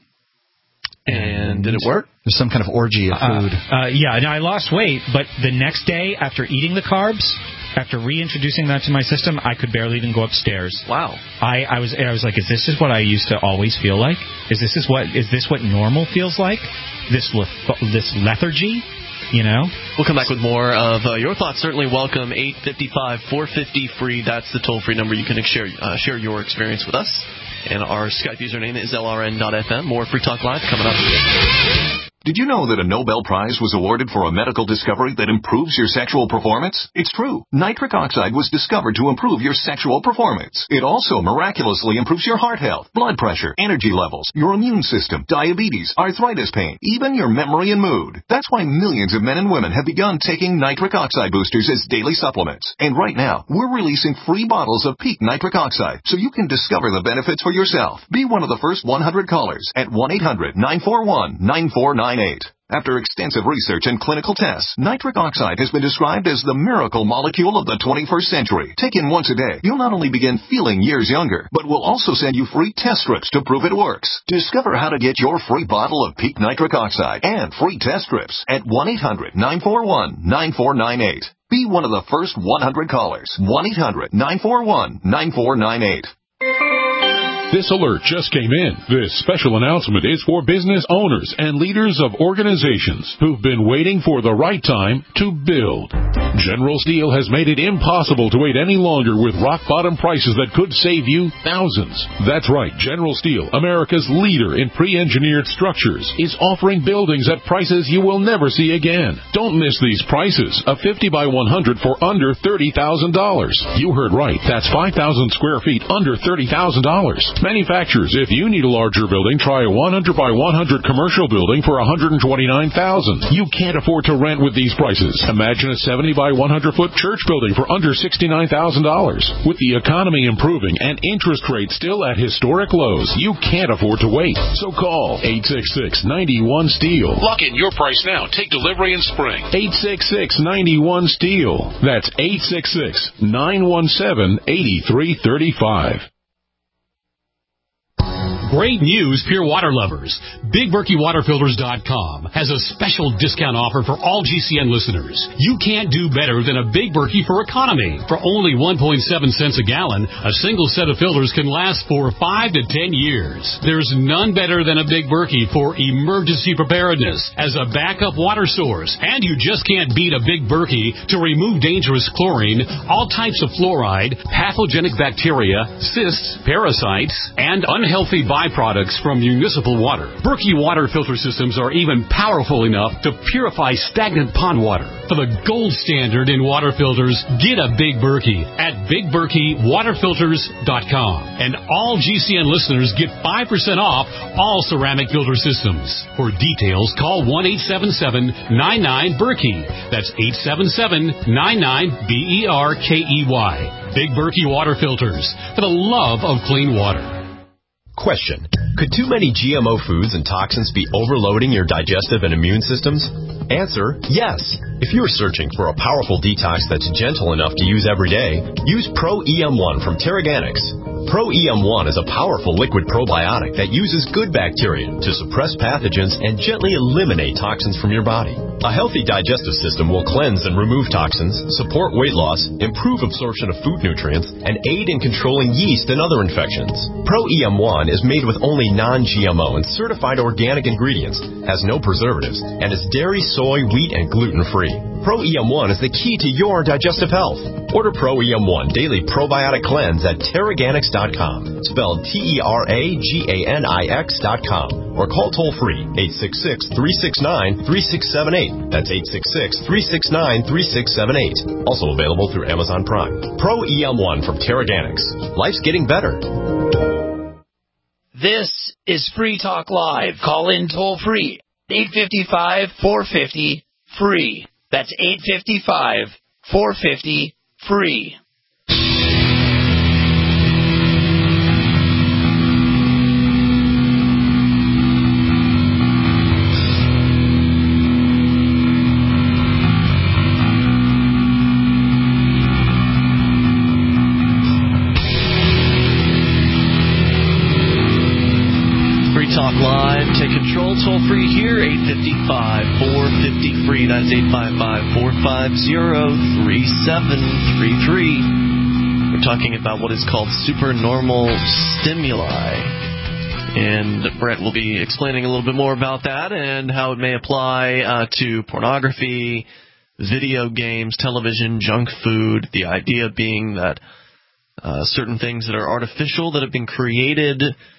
And did it work? There's some kind of orgy of food. Uh, uh, yeah, now I lost weight, but the next day, after eating the carbs, after reintroducing that to my system, I could barely even go upstairs. Wow. I, I was I was like, is this just what I used to always feel like? Is this is what is this what normal feels like? This leth- this lethargy? You know? We'll come back with more of uh, your thoughts. Certainly welcome. eight five five, four five zero, free. That's the toll-free number. You can share uh, share your experience with us. And our Skype username is L R N dot F M. More Free Talk Live coming up. Did you know that a Nobel Prize was awarded for a medical discovery that improves your sexual performance? It's true. Nitric oxide was discovered to improve your sexual performance. It also miraculously improves your heart health, blood pressure, energy levels, your immune system, diabetes, arthritis pain, even your memory and mood. That's why millions of men and women have begun taking nitric oxide boosters as daily supplements. And right now, we're releasing free bottles of Peak Nitric Oxide so you can discover the benefits for yourself. Be one of the first one hundred callers at one eight hundred, nine four one, nine four nine eight. After extensive research and clinical tests, nitric oxide has been described as the miracle molecule of the twenty-first century. Taken once a day, you'll not only begin feeling years younger, but we'll also send you free test strips to prove it works. Discover how to get your free bottle of Peak Nitric Oxide and free test strips at one eight hundred, nine four one, nine four nine eight. Be one of the first one hundred callers. one eight hundred, nine four one, nine four nine eight. This alert just came in. This special announcement is for business owners and leaders of organizations who've been waiting for the right time to build. General Steel has made it impossible to wait any longer with rock-bottom prices that could save you thousands. That's right. General Steel, America's leader in pre-engineered structures, is offering buildings at prices you will never see again. Don't miss these prices. A fifty by one hundred for under thirty thousand dollars. You heard right. That's five thousand square feet under thirty thousand dollars. Manufacturers, if you need a larger building, try a one hundred by one hundred commercial building for one hundred twenty-nine thousand dollars. You can't afford to rent with these prices. Imagine a seventy by one hundred foot church building for under sixty-nine thousand dollars. With the economy improving and interest rates still at historic lows, you can't afford to wait. So call eight six six, nine one, STEEL. Lock in your price now. Take delivery in spring. eight six six, nine one, STEEL. That's eight six six, nine one seven, eight three three five. Great news, pure water lovers. Big Berkey Water Filters dot com has a special discount offer for all G C N listeners. You can't do better than a Big Berkey for economy. For only one point seven cents a gallon, a single set of filters can last for five to ten years. There's none better than a Big Berkey for emergency preparedness as a backup water source. And you just can't beat a Big Berkey to remove dangerous chlorine, all types of fluoride, pathogenic bacteria, cysts, parasites, and unhealthy byproducts from municipal water. Berkey water filter systems are even powerful enough to purify stagnant pond water. For the gold standard in water filters, get a Big Berkey at Big Berkey Water Filters dot com. And all G C N listeners get five percent off all ceramic filter systems. For details, call one eight seven seven, nine nine, Berkey. That's eight seven seven, nine nine, B E R K E Y. Big Berkey Water Filters, for the love of clean water. Question. Could too many G M O foods and toxins be overloading your digestive and immune systems? Answer, yes. If you're searching for a powerful detox that's gentle enough to use every day, use Pro E M one from Terraganics. Pro E M one is a powerful liquid probiotic that uses good bacteria to suppress pathogens and gently eliminate toxins from your body. A healthy digestive system will cleanse and remove toxins, support weight loss, improve absorption of food nutrients, and aid in controlling yeast and other infections. Pro E M one is made with only non-G M O and certified organic ingredients, has no preservatives, and is dairy, soy, wheat, and gluten-free. Pro E M one is the key to your digestive health. Order Pro E M one Daily Probiotic Cleanse at Terraganics dot com, spelled T E R A G A N I X dot com, or call toll-free eight six six, three six nine, three six seven eight. That's eight six six, three six nine, three six seven eight. Also available through Amazon Prime. Pro E M one from Terraganics. Life's getting better. This is Free Talk Live. Call in toll-free, eight five five, four five zero, free. That's eight five five, four five zero, free. Talk Live. Take control toll free here, eight five five, four five zero, free. That's eight five five, four five zero, three seven three three. We're talking about what is called supernormal stimuli. And Brett will be explaining a little bit more about that and how it may apply uh, to pornography, video games, television, junk food. The idea being that uh, certain things that are artificial that have been created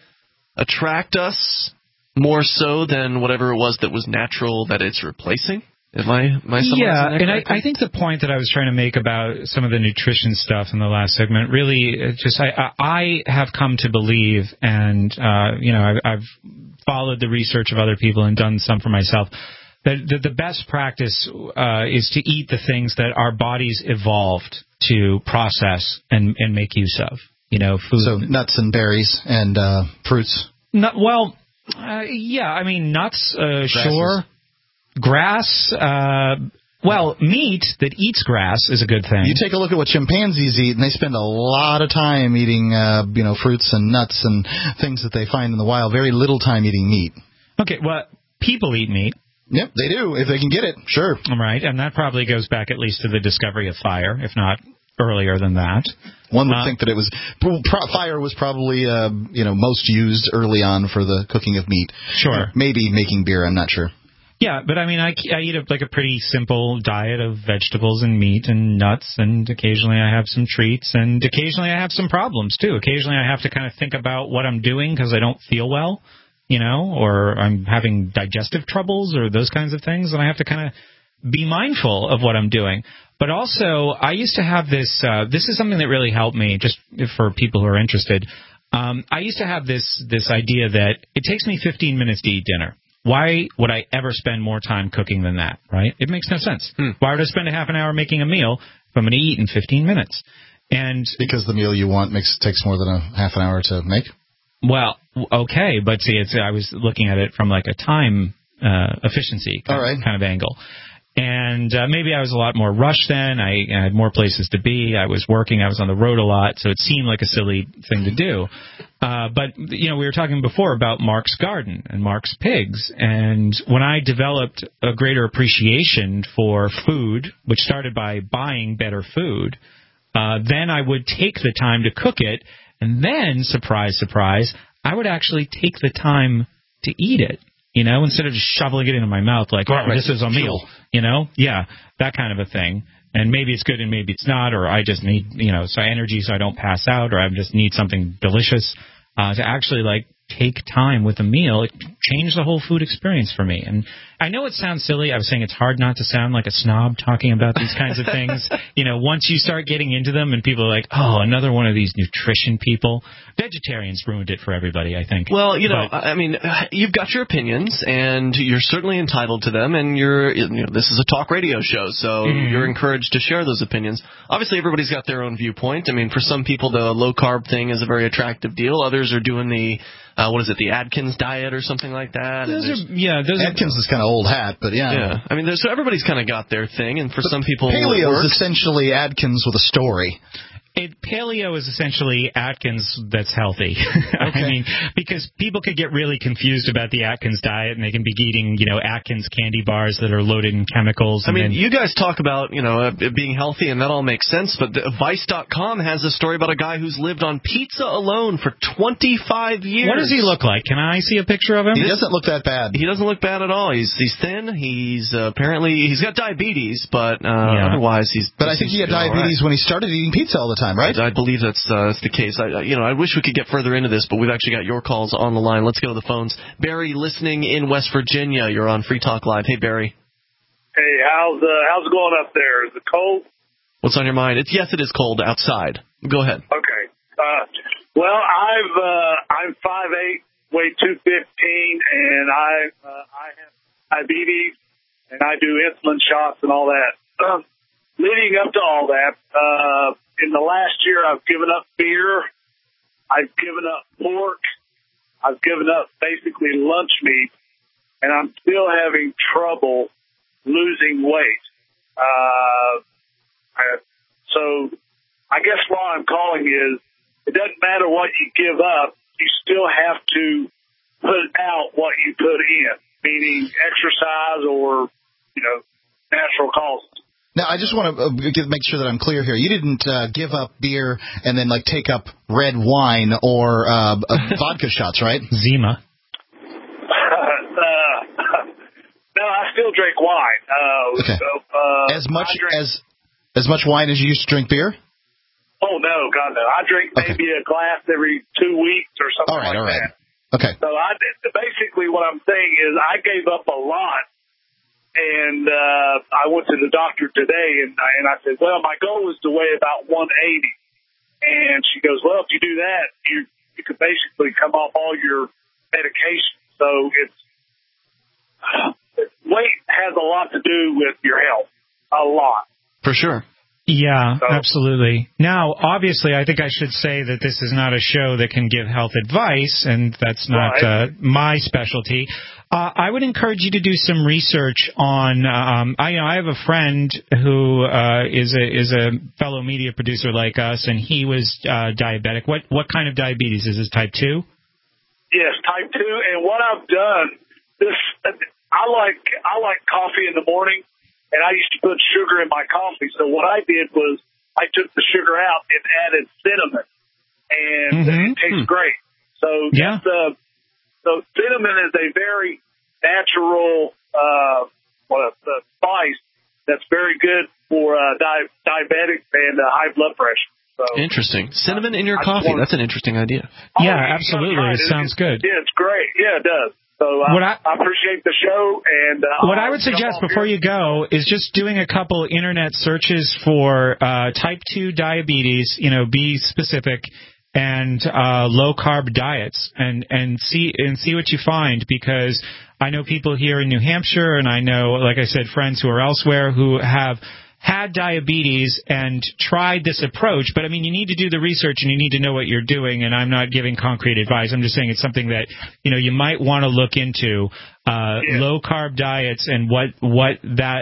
attract us more so than whatever it was that was natural that it's replacing? Am I, am I yeah, and I, I think the point that I was trying to make about some of the nutrition stuff in the last segment really just I, I have come to believe, and uh, you know I've, I've followed the research of other people and done some for myself, that, that the best practice uh, is to eat the things that our bodies evolved to process and, and make use of. You know, food. So nuts and berries and uh, fruits. Not, well, uh, yeah, I mean, nuts, uh, sure. Grass, uh, well, meat that eats grass is a good thing. You take a look at what chimpanzees eat, and they spend a lot of time eating, uh, you know, fruits and nuts and things that they find in the wild. Very little time eating meat. Okay, well, people eat meat. Yep, they do, if they can get it, sure. Right, and that probably goes back at least to the discovery of fire, if not earlier than that. One would uh, think that it was fire was probably uh, you know most used early on for the cooking of meat. Sure, maybe making beer. I'm not sure. Yeah, but I mean, I, I eat a, like a pretty simple diet of vegetables and meat and nuts, and occasionally I have some treats, and occasionally I have some problems too. Occasionally I have to kind of think about what I'm doing because I don't feel well, you know, or I'm having digestive troubles or those kinds of things, and I have to kind of be mindful of what I'm doing. But also, I used to have this, uh, this is something that really helped me, just for people who are interested. Um, I used to have this this idea that it takes me fifteen minutes to eat dinner. Why would I ever spend more time cooking than that, right? It makes no sense. Hmm. Why would I spend a half an hour making a meal if I'm going to eat in fifteen minutes? And because the meal you want makes takes more than a half an hour to make? Well, okay, but see, it's, I was looking at it from like a time uh, efficiency kind, All right. kind of angle. And uh, maybe I was a lot more rushed then. I, I had more places to be. I was working. I was on the road a lot, so it seemed like a silly thing to do. Uh, but, you know, we were talking before about Mark's Garden and Mark's Pigs. And when I developed a greater appreciation for food, which started by buying better food, uh, then I would take the time to cook it. And then, surprise, surprise, I would actually take the time to eat it. You know, instead of just shoveling it into my mouth like, oh, this is a meal, you know? Yeah, that kind of a thing. And maybe it's good and maybe it's not, or I just need, you know, so energy so I don't pass out, or I just need something delicious. Uh, to actually, like, take time with a meal, it changed the whole food experience for me. And I know it sounds silly. I was saying it's hard not to sound like a snob talking about these kinds of things. You know, once you start getting into them and people are like, oh, another one of these nutrition people. Vegetarians ruined it for everybody, I think. Well, you know, but, I mean, you've got your opinions, and you're certainly entitled to them, and you're, you know, this is a talk radio show, so mm-hmm. you're encouraged to share those opinions. Obviously, everybody's got their own viewpoint. I mean, for some people, the low-carb thing is a very attractive deal. Others are doing the, uh, what is it, the Atkins diet or something like that. Those are, yeah, those Atkins are, is kind of old hat, but yeah. Yeah, I mean, so everybody's kind of got their thing, and for but some people, paleo is essentially Atkins with a story. It, paleo is essentially Atkins that's healthy. Okay. I mean, because people could get really confused about the Atkins diet, and they can be eating, you know, Atkins candy bars that are loaded in chemicals. I and mean, then, you guys talk about, you know, uh, being healthy, and that all makes sense, but Vice dot com has a story about a guy who's lived on pizza alone for twenty-five years. What does he look like? Can I see a picture of him? He doesn't look that bad. He doesn't look bad at all. He's he's thin. He's uh, apparently, he's got diabetes, but uh, yeah. otherwise he's... But I think he had diabetes right. when he started eating pizza all the time, right? I, I believe that's, uh, that's the case. I, you know, I wish we could get further into this, but we've actually got your calls on the line. Let's go to the phones. Barry, listening in West Virginia. You're on Free Talk Live. Hey, Barry. Hey, how's uh, how's it going up there? Is it cold? What's on your mind? It's yes, it is cold outside. Go ahead. Okay. Uh, well, I've uh, I'm five eight, weigh two fifteen, and I uh, I have diabetes, and I do insulin shots and all that. Um, leading up to all that, uh, in the last year, I've given up beer, I've given up pork, I've given up basically lunch meat, and I'm still having trouble losing weight. Uh, I, so I guess why I'm calling is it doesn't matter what you give up, you still have to put out what you put in, meaning exercise or, you know, natural causes. Now, I just want to uh, make sure that I'm clear here. You didn't uh, give up beer and then, like, take up red wine or uh, uh, vodka shots, right? Zima. uh, no, I still drink wine. Uh, okay. So, uh, as much drink, as as much wine as you used to drink beer? Oh, no, God, no. I drink okay. maybe a glass every two weeks or something all right, like all right. that. Okay. So I, basically what I'm saying is I gave up a lot. And uh, I went to the doctor today, and, and I said, well, my goal is to weigh about one eighty. And she goes, well, if you do that, you you could basically come off all your medication. So it's uh, weight has a lot to do with your health, a lot. For sure. Yeah, so. Absolutely. Now, obviously, I think I should say that this is not a show that can give health advice, and that's not right. uh, my specialty. Uh, I would encourage you to do some research on. Um, I, you know, I have a friend who uh, is a is a fellow media producer like us, and he was uh, diabetic. What what kind of diabetes is this? Type two? Yes, type two. And what I've done, this I like I like coffee in the morning, and I used to put sugar in my coffee. So what I did was I took the sugar out and added cinnamon, and mm-hmm. it tastes hmm. great. So yeah. That's, uh, So cinnamon is a very natural uh, what a, a spice that's very good for uh, di- diabetics and uh, high blood pressure. So, interesting. Cinnamon in your coffee. That's an interesting idea. Oh, yeah, absolutely. It, it sounds good. Yeah, it's great. Yeah, it does. So uh, what I, I appreciate the show. And uh, what I would suggest before you go is just doing a couple internet searches for uh, type two diabetes. You know, be specific. And uh, low carb diets, and and see and see what you find, because I know people here in New Hampshire, and I know, like I said, friends who are elsewhere who have had diabetes and tried this approach. But I mean, you need to do the research and you need to know what you're doing. And I'm not giving concrete advice. I'm just saying it's something that, you know, you might want to look into. Uh, yeah. Low carb diets and what what that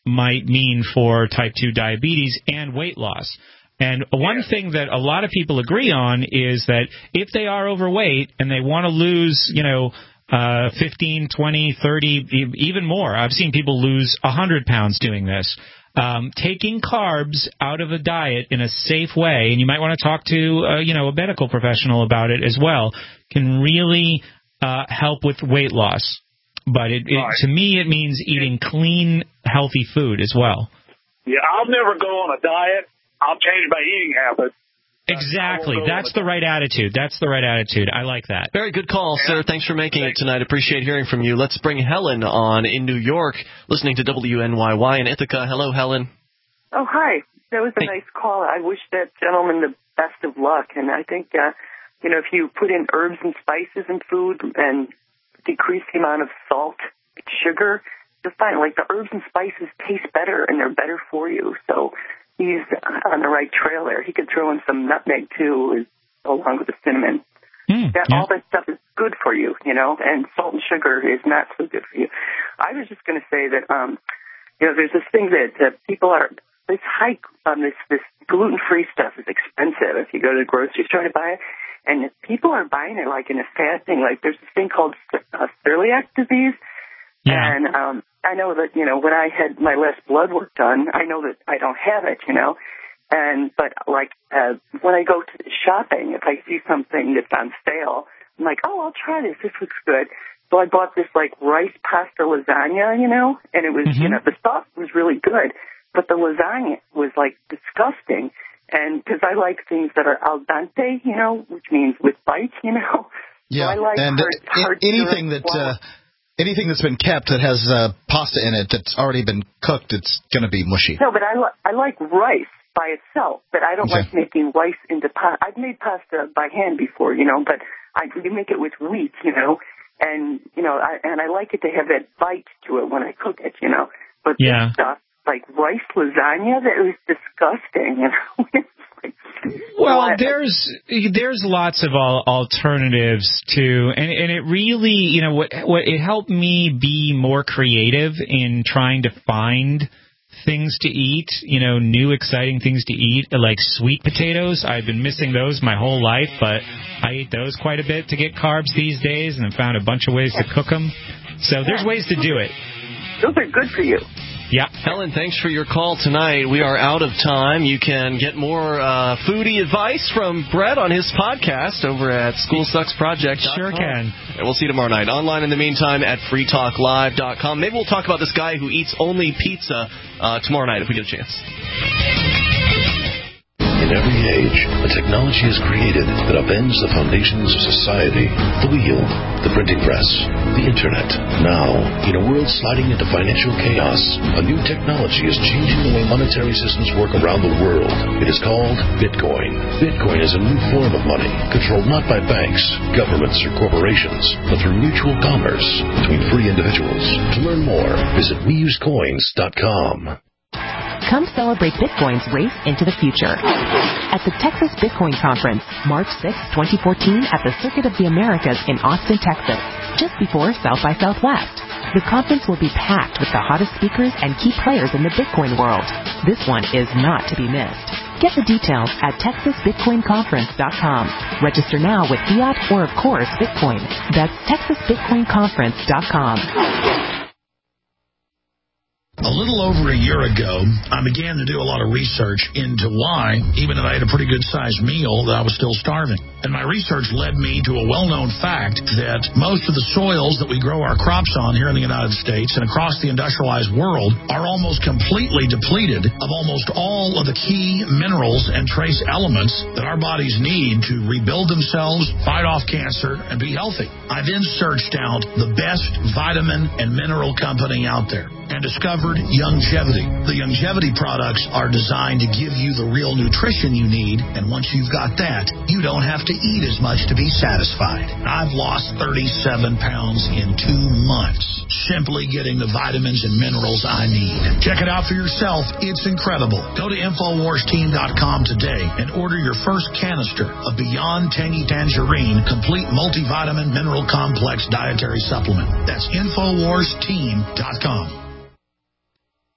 might mean for type two diabetes and weight loss. And one thing that a lot of people agree on is that if they are overweight and they want to lose, you know, uh, fifteen, twenty, thirty, even more, I've seen people lose one hundred pounds doing this. Um, taking carbs out of a diet in a safe way, and you might want to talk to, uh, you know, a medical professional about it as well, can really uh, help with weight loss. But it, it, right. to me, it means eating clean, healthy food as well. Yeah, I'll never go on a diet. I'll change my eating habits. Exactly. That's the right attitude. That's the right attitude. I like that. Very good call, sir. Thanks for making it tonight. Appreciate hearing from you. Let's bring Helen on in New York, listening to W N Y Y in Ithaca. Hello, Helen. Oh, hi. That was a hey. nice call. I wish that gentleman the best of luck. And I think, uh, you know, if you put in herbs and spices in food and decrease the amount of salt, sugar, you'll find, like, the herbs and spices taste better and they're better for you. So he's on the right trail there. He could throw in some nutmeg, too, along with the cinnamon. Mm, that, yeah. All that stuff is good for you, you know, and salt and sugar is not so good for you. I was just going to say that, um, you know, there's this thing that uh, people are, this high, um, this, this gluten-free stuff is expensive if you go to the grocery store to buy it. And people are buying it, like, in a fad thing. Like, there's this thing called uh, celiac disease. Yeah. And um, I know that, you know, when I had my last blood work done, I know that I don't have it, you know. And but, like, uh, when I go to shopping, if I see something that's on sale, I'm like, oh, I'll try this. This looks good. So I bought this, like, rice pasta lasagna, you know, and it was, mm-hmm. you know, the sauce was really good. But the lasagna was, like, disgusting. And because I like things that are al dente, you know, which means with bites, you know. Yeah, so I like and hard, hard anything that... Uh, Anything that's been kept that has uh, pasta in it that's already been cooked, it's going to be mushy. No, but I, li- I like rice by itself, but I don't okay. like making rice into pasta. I've made pasta by hand before, you know, but I you make it with wheat, you know, and, you know, I, and I like it to have that bite to it when I cook it, you know. But yeah. this stuff, like rice lasagna, that was disgusting, you know. Well, there's there's lots of al- alternatives to, and and it really, you know, what what it helped me be more creative in trying to find things to eat, you know, new exciting things to eat, like sweet potatoes. I've been missing those my whole life, but I eat those quite a bit to get carbs these days, and I found a bunch of ways to cook them. So there's ways to do it. Those are good for you. Yeah. Helen, thanks for your call tonight. We are out of time. You can get more uh, foodie advice from Brett on his podcast over at school sucks project dot com. Sure can. And we'll see you tomorrow night. Online in the meantime at free talk live dot com. Maybe we'll talk about this guy who eats only pizza uh, tomorrow night if we get a chance. In every age, a technology is created that upends the foundations of society. The wheel, the printing press, the internet. Now, in a world sliding into financial chaos, a new technology is changing the way monetary systems work around the world. It is called Bitcoin. Bitcoin is a new form of money, controlled not by banks, governments, or corporations, but through mutual commerce between free individuals. To learn more, visit we use coins dot com. Come celebrate Bitcoin's race into the future at the Texas Bitcoin Conference, March sixth, twenty fourteen, at the Circuit of the Americas in Austin, Texas, just before South by Southwest. The conference will be packed with the hottest speakers and key players in the Bitcoin world. This one is not to be missed. Get the details at texas bitcoin conference dot com. Register now with fiat or, of course, Bitcoin. That's texas bitcoin conference dot com. A little over a year ago, I began to do a lot of research into why, even if I had a pretty good-sized meal, that I was still starving. And my research led me to a well-known fact that most of the soils that we grow our crops on here in the United States and across the industrialized world are almost completely depleted of almost all of the key minerals and trace elements that our bodies need to rebuild themselves, fight off cancer, and be healthy. I then searched out the best vitamin and mineral company out there and discovered Youngevity. The Youngevity products are designed to give you the real nutrition you need, and once you've got that, you don't have to eat as much to be satisfied. I've lost thirty-seven pounds in two months, simply getting the vitamins and minerals I need. Check it out for yourself. It's incredible. Go to infowars team dot com today and order your first canister of Beyond Tangy Tangerine Complete Multivitamin Mineral Complex Dietary Supplement. That's infowars team dot com.